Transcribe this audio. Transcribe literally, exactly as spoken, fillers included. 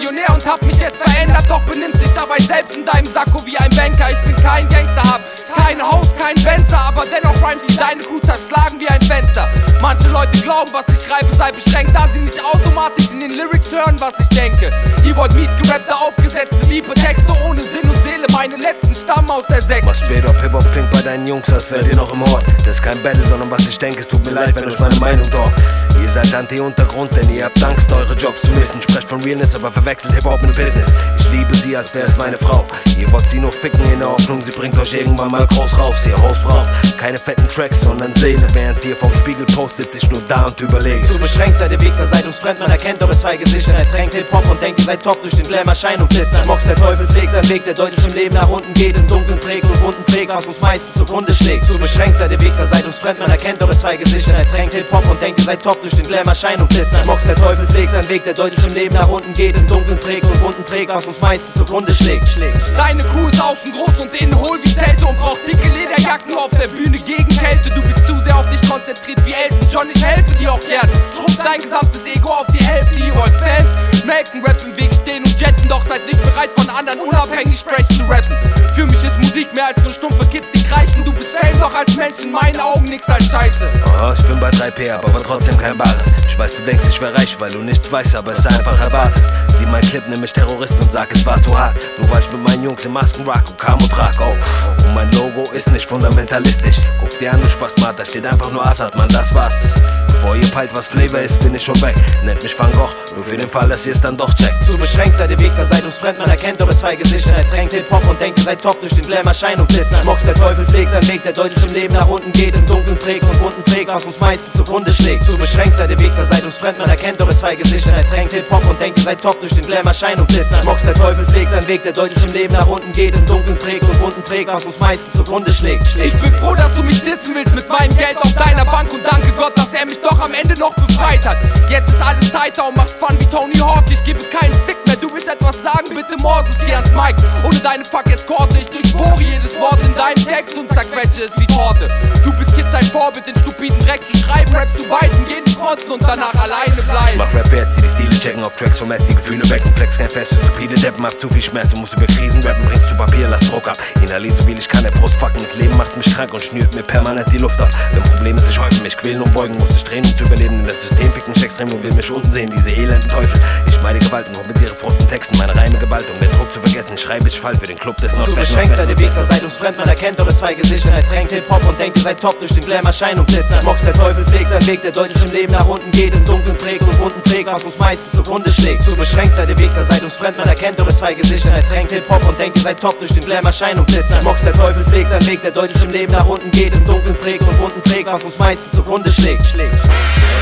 Millionär und hab mich jetzt verändert, doch benimmst dich dabei selbst in deinem Sakko wie ein Banker. Ich bin kein Gangster, hab kein Haus, kein Benzer, aber dennoch Rhymes wie deine Kuh zerschlagen wie ein Fenster. Manche Leute glauben, was ich schreibe sei beschränkt, da sie nicht automatisch in den Lyrics hören, was ich denke. Ihr wollt mies gerappte, aufgesetzte Liebe-Texte ohne Sinn und Seele, meine letzten stammen aus der Sechs. Was spät auf Hip-Hop klingt bei deinen Jungs, als wärt ihr noch im Hort. Das ist kein Battle, sondern was ich denke, es tut mir leid, wenn euch meine Meinung talk. Ihr seid Anti-Untergrund, denn ihr habt Angst, eure Jobs zu missen. Sprecht von Realness, aber verwechselt Hip-Hop mit Business. Ich liebe sie, als wär's meine Frau. Ihr wollt sie nur ficken in der Hoffnung, sie bringt euch irgendwann mal groß raus. Ihr Host braucht keine fetten Tracks, sondern Seele. Während ihr vom Spiegel postet, sitz ich nur da und überlege. Zu beschränkt seid ihr Wichser, seid uns fremd, man erkennt eure zwei Gesichter. Ertränkt Hip-Hop und denkt, ihr seid top durch den Glamour, Schein und Blitz. Schmocks der Teufel pflegt sein Weg, der deutlich im Leben nach unten geht, im Dunkeln trägt und bunten trägt, was uns meistens zugrunde schlägt. Zu beschränkt seid ihr Wichser, seid uns fremd, man erkennt eure zwei Gesichter. Ertränkt Hip-Hop und denkt, ihr seid top durch den Glamour, Schein und Blitz. Schmocks der Teufel pflegt sein Weg, der deutlich im Leben nach unten geht, im Dunkeln trägt und bunten trägt, was uns meistens zugrunde schlägt. schlägt. Deine Kuh ist außen groß und innen hohl wie Zelte und braucht dicke Lederjacken auf der Bühne gegen Kälte. Du bist zu sehr auf dich konzentriert wie Elton John, ich helfe dir auch gern. Schrumpf dein gesamtes Ego auf die Hälfte, ihr wollt Fans melken, Rap im Weg stehen und jetten, doch seid nicht bereit von anderen unabhängig fresh zu rappen. Für mich ist Musik mehr als nur stumpfe Kids, die kreischen. Du bist Fame, doch als Mensch in meinen Augen nix als Scheiße. Oh, ich bin bei drei P, aber war trotzdem kein Bares. Ich weiß, du denkst, ich wär reich, weil du nichts weißt, aber es einfach erwartest. Sieh mein Clip, nimm mich Terrorist und sag, es war zu hart. Nur weil ich mit meinen Jungs im Maskenrock und kam und trag, oh. Und mein Logo ist nicht fundamentalistisch. Guck's dir an, du Spaßmat, da steht einfach nur Assad, Mann, das war's. Bevor ihr peilt, was Flavor ist, bin ich schon weg. Nennt mich Van Gogh, nur für den Fall, dass ihr es dann doch checkt. Zu beschränkt seid ihr Wichser, seid uns fremd, man erkennt eure zwei Gesichter. Ertränkt Hip-Hop und denkt, ihr seid top durch den Glamour, Schein und Blitz. Schmocks der Teufel pflegt sein Weg, der deutlich im Leben nach unten geht, im Dunkeln trägt und bunten trägt, was uns meistens zugrunde schlägt. Zu beschränkt seid ihr Wichser, seid uns fremd, man erkennt eure zwei Gesichter. Ertränkt Hip-Hop und denkt, ihr seid top durch den Glamour, Schein und Blitz. Schmocks der Teufel pflegt sein Weg, der deutlich im Leben nach unten geht, im Dunkeln trägt und bunten trägt, was uns meistens zugrunde schlägt. schlägt. Ich bin froh, dass du mich dissen willst mit meinem Geld auf deiner Bank und danke Gott, dass er mich doch am Ende noch befreit hat. Jetzt ist alles tighter und macht Fun wie Tony Hawk. Ich gebe keinen Fick mehr, du willst etwas sagen, bitte Morses, geh ans Mic. Ohne deine Fuck-Eskorte, ich durchbohre jedes Wort in deinem Text und zerquetsche es wie Torte. Du bist Kids ein Vorbild, den stupiden Dreck zu schreiben, Rap zu beiden, jeden Fronten und danach alleine bleiben. Ich mach Rap-Wärts, die die Stile checken auf Tracks vom Netz, die Gefühle wecken, flex kein Fest, stupide Deppen, macht zu viel Schmerz und muss über Krisen rappen, bringst zu Papier, lass Druck ab. Inhalier so viel ich kann, der Brust fucken, das Leben macht mich krank und schnürt mir permanent die Luft ab. Wenn Probleme sich häufen, mich quälen und beugen, muss ich drehen, um zu überleben, denn das System fickt mich extrem und will mich unten sehen, diese elenden Teufel. Ich meide Gewalt und kompensiere Frust in Texten, meine reine Gewalt, um den Druck zu vergessen, ich schreibe, ich fall für den Club des Nordwest. Zu beschränkt seid ihr Wichser, seid uns fremd, man erkennt eure zwei Gesichter. Ertränkt Hip-Hop und denkt, ihr seid top durch den Glamour, Schein und Blitz. Schmocks der Teufel pflegt sein Weg, der deutlich im Leben nach unten geht, im Dunkeln trägt und bunten trägt, was uns meistens zugrunde schlägt. Zu beschränkt seid ihr Wichser, seid uns fremd, man erkennt eure zwei Gesichter. Ertränkt Hip-Hop und denkt, ihr seid top durch den Glamour, Schein und Blitz. Schmocks der Teufel pflegt sein Weg, der deutlich im Leben nach unten geht, im Dunkeln trägt und bunten trägt, was uns meistens zugrunde schlägt. schlägt.